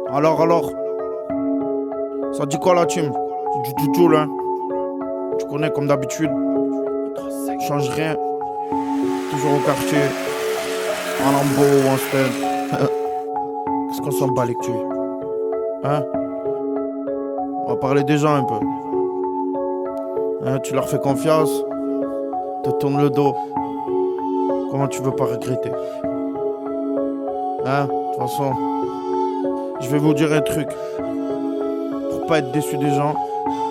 Alors, ça dit quoi la team? Du tout là. Tu connais comme d'habitude. Change rien. Toujours au quartier. En lambeau ou en stand. Qu'est-ce qu'on s'en bat les couilles? Hein? On va parler des gens un peu. Hein, tu leur fais confiance. Te tournes le dos. Comment tu veux pas regretter? Hein? De toute façon, je vais vous dire un truc. Pour pas être déçu des gens,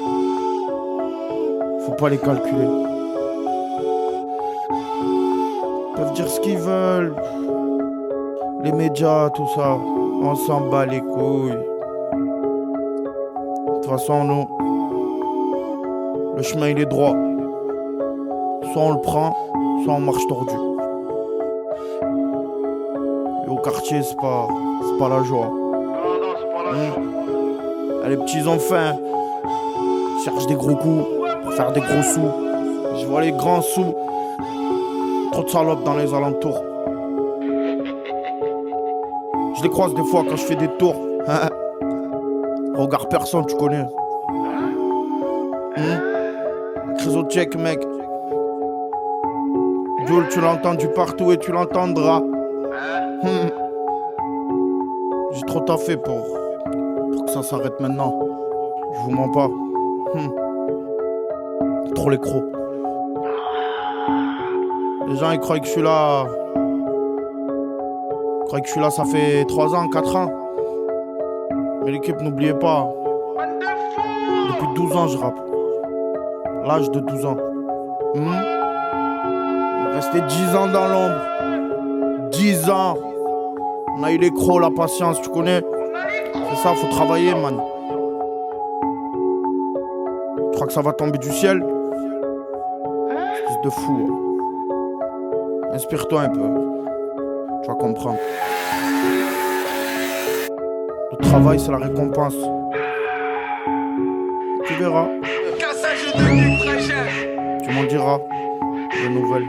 faut pas les calculer. Ils peuvent dire ce qu'ils veulent. Les médias, tout ça, on s'en bat les couilles. De toute façon, nous, le chemin il est droit. Soit on le prend, soit on marche tordu. Et au quartier, c'est pas la joie. Les petits ont faim, cherchent des gros coups pour faire des gros sous. Je vois les grands sous. Trop de salopes dans les alentours. Je les croise des fois quand je fais des tours. Regarde personne, tu connais. Chrysocheck, mec. Jules, tu l'as entendu partout et tu l'entendras. J'ai trop taffé pour que ça s'arrête maintenant. Je vous mens pas. Trop les crocs. Les gens ils croient que je suis là. Ils croient que je suis là ça fait 3 ans, 4 ans. Mais l'équipe n'oubliez pas. Depuis 12 ans je rappe. L'âge de 12 ans. Resté 10 ans dans l'ombre. 10 ans. On a eu les crocs, la patience, tu connais. C'est ça, faut travailler, man. Tu crois que ça va tomber du ciel? Espèce de fou. Inspire-toi un peu. Tu vas comprendre. Le travail, c'est la récompense. Tu verras. Tu m'en diras des nouvelles.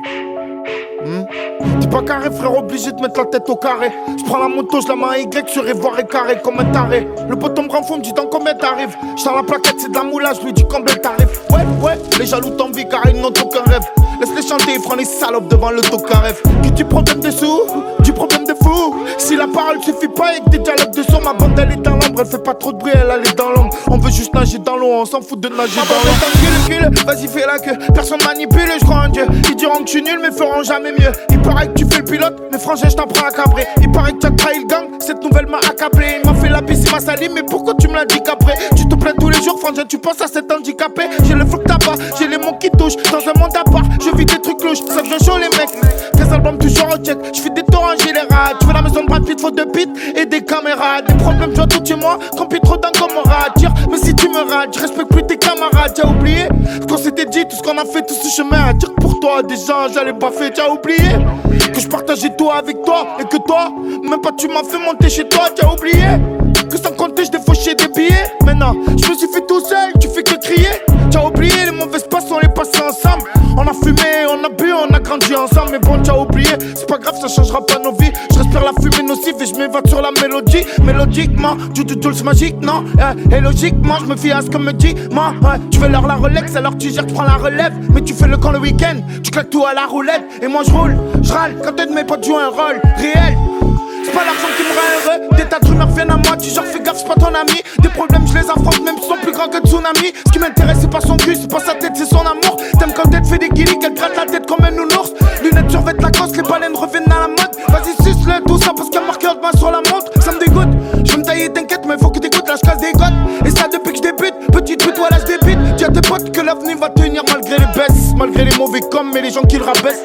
T'es pas carré frère, obligé de mettre la tête au carré. Je prends la moto, je la mets à Y sur Ivoire et carré comme un taré. Le poteau me rend fou, me dit dans combien t'arrives. J'tends la plaquette, c'est de la moulage, je lui dis combien t'arrives. Ouais, les jaloux t'envient car ils n'ont aucun rêve. Laisse-les chanter, ils feront les salopes devant le tocaref. Qui du problème de sous, du problème de fou. Si la parole suffit pas avec des dialogues de son, ma bande elle est dans l'ombre, elle fait pas trop de bruit, elle est dans l'ombre. On veut juste nager dans l'eau, on s'en fout de nager dans l'eau. Vas-y fais la queue, personne manipule, je crois en Dieu. Ils diront que je suis nul mais feront jamais mieux. Il paraît que tu fais le pilote, mais frangin je t'en prends à cabrer. Il paraît que tu as trahi le gang, cette nouvelle m'a accablé. Il m'a fait la bise, il m'a sali, mais pourquoi tu me l'as dit qu'après? Tu te plains tous les jours, frangin, tu penses à cet handicapé. J'ai le flou que t'as pas, j'ai les mots qui touchent. Dans un monde à part, je vis des trucs louches, ça devient chaud les mecs. Tes albums toujours au check, je fais des tours en général. Tu veux la maison de Brad Pitt, faut 2 bits et des caméras. Des problèmes, je tout chez moi, compris trop d'un camarade. Mais si tu me rates, je respecte plus tes camarades. T'as oublié ce qu'on s'était dit, tout ce qu'on a fait, tout ce chemin à dire pour toi. Déjà, j'allais pas faire, t'as oublié que je partageais tout avec toi et que toi, même pas tu m'as fait monter chez toi. T'as oublié que sans compter, je défauchais des billets. Maintenant, je me suis fait tout seul, tu fais que crier. T'as oublié les mauvaises passes, on les passait ensemble. On a fumé, on a bu, on a grandi ensemble. Mais bon, t'as oublié, c'est pas grave, ça changera pas nos vies. Je respire la fumée nocive et je m'évade sur la mélodie. Mélodiquement, du c'est magique, non? Et logiquement, je me fie à ce que me dit moi. Tu veux leur la Rolex, alors tu gères, tu prends la relève. Mais tu fais le camp le week-end, tu claques tout à la roulette. Et moi je roule, je râle, quand un de mes potes joue un rôle réel. C'est pas l'argent qui me rend heureux. Des tas de rumeurs viennent à moi, tu genre fais gaffe, c'est pas ton ami. Des problèmes, je les affronte, même s'ils sont plus grands que tsunami. Ce qui m'intéresse, c'est pas son cul, c'est pas sa tête, c'est son amour. T'aimes quand elle fait des guillis, qu'elle gratte la tête comme un nounours. Lunettes sur vêtements Lacoste, les baleines reviennent à la mode. Vas-y, suce-le, tout ça parce qu'il y a marqueur de main sur la montre. Ça me dégoûte, je vais me tailler, t'inquiète, mais faut que t'écoutes, là je casse des côtes. Et ça depuis que je débute, petite pute, voilà je débute. Dis à tes potes que l'avenir va tenir malgré les baisses. Malgré les mauvais coms, mais les gens qui le rabaissent.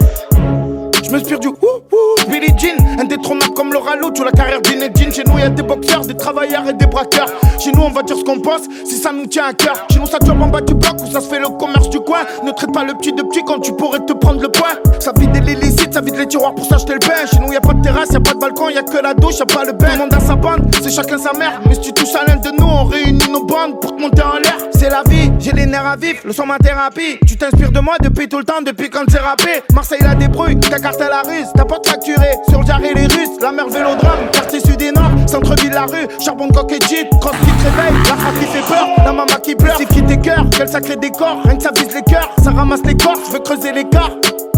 Je m'inspire du Billie Jean, indétrônable comme Laura Lou, tu la carrière d'Inedine. Chez nous y'a des boxeurs, des travailleurs et des braqueurs. Chez nous on va dire ce qu'on pense, si ça nous tient à cœur. Chez nous ça job en bas du bloc, où ça se fait le commerce du coin. Ne traite pas le petit de petit quand tu pourrais te prendre le poing. Sa vie de l'illicite, ça vide les tiroirs pour s'acheter le pain. Chez nous y'a pas de terrasse, y'a pas de balcon, y'a que la douche, y'a pas le bain. Tout le monde a sa bande, c'est chacun sa mère. Mais si tu touches à l'un de nous, on réunit nos bandes pour te monter en l'air. C'est la vie, j'ai les nerfs à vif, le son ma thérapie. Tu t'inspires de moi depuis tout le temps, depuis quand c'est rappé. Marseille la débrouille, ta carte à la ruse, t'as pas de facturé. Sur le jarret les Russes, la mer Vélodrome, quartier sud et nord, centre-ville la rue, charbon de coque et jeep, cross qui te réveille, la frappe qui fait peur, la maman qui pleure, c'est qui tes cœurs, quel sacré décor, rien que ça vise les cœurs, ça ramasse les corps, je veux creuser l'écart.